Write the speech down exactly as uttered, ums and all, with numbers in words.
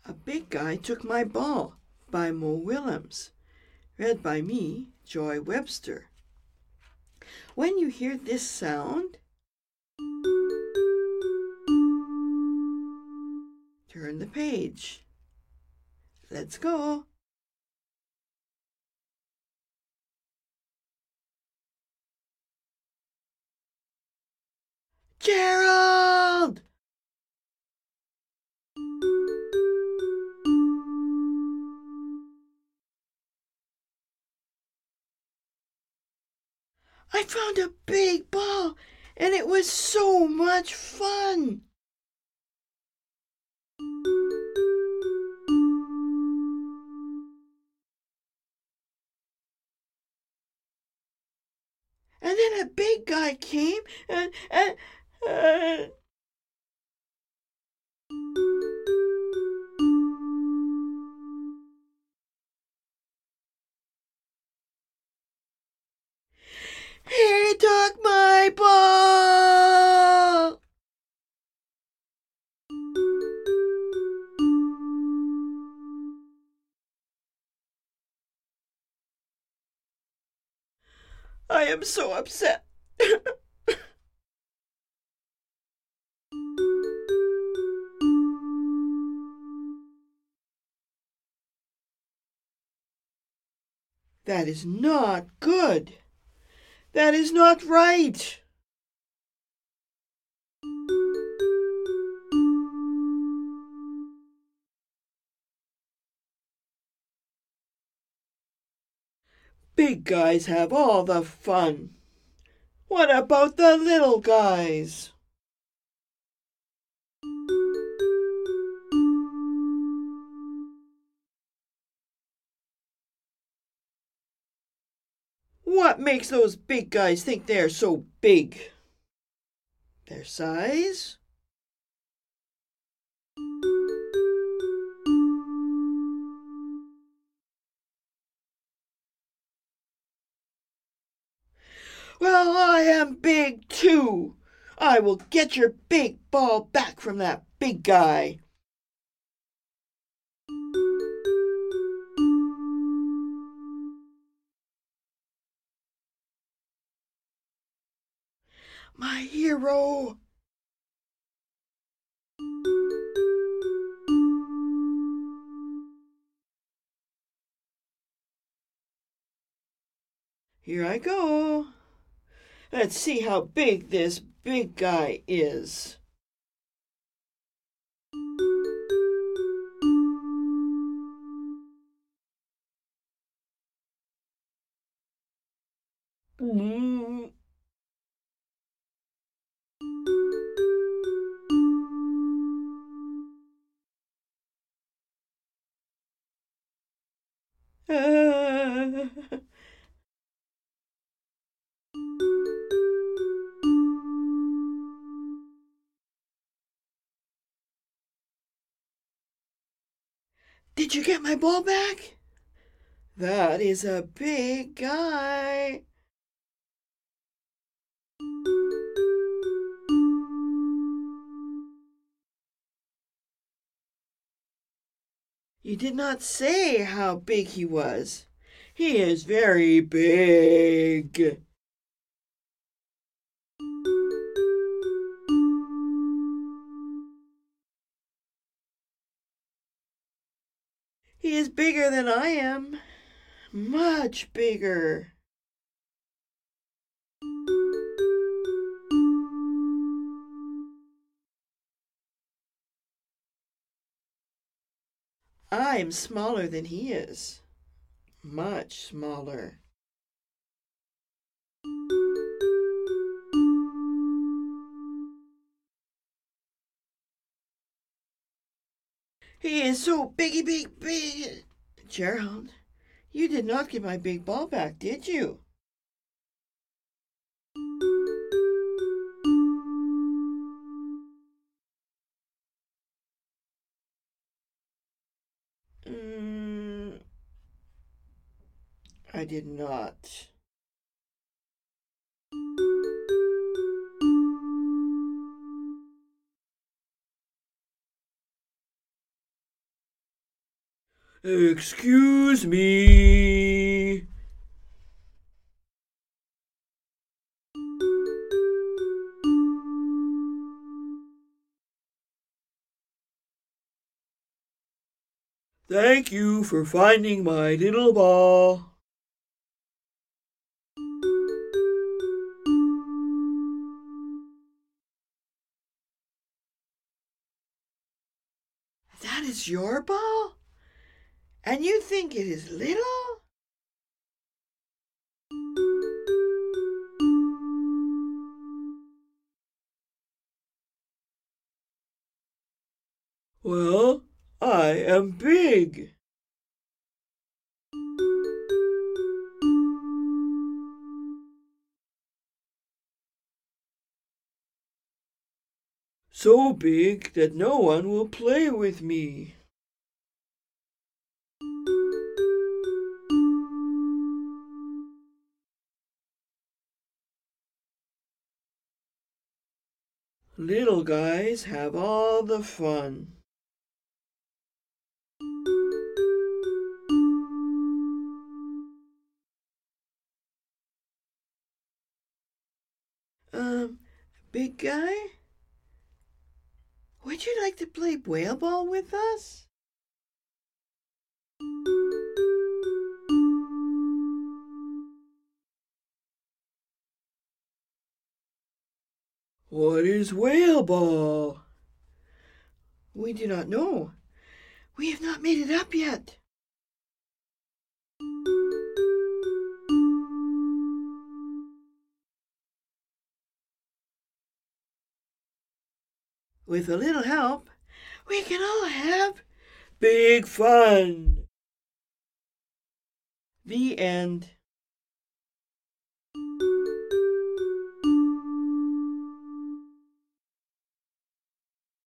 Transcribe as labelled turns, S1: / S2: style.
S1: A Big Guy Took My Ball by Mo Willems. Read by me, Joy Webster. When you hear this sound, turn the page. Let's go. Gerald! I found a big ball, and it was so much fun. And then a big guy came and and uh, he took my ball. I am so upset. That is not good. That is not right. Big guys have all the fun. What about the little guys? What makes those big guys think they're so big? Their size? Well, I am big too. I will get your big ball back from that big guy. My hero. Here I go. Let's see how big this big guy is. Mm. Uh. Did you get my ball back? That is a big guy. You did not say how big he was. He is very big. He is bigger than I am. Much bigger. I am smaller than he is. Much smaller. He is so biggy big big. Gerald, you did not get my big ball back, did you? Mm, I did not. Excuse me. Thank you for finding my little ball. That is your ball? And you think it is little? Well, I am big. So big that no one will play with me. Little guys have all the fun. Um, big guy? Would you like to play whale ball with us? What is whale ball? We do not know. We have not made it up yet. With a little help, we can all have big fun. The end.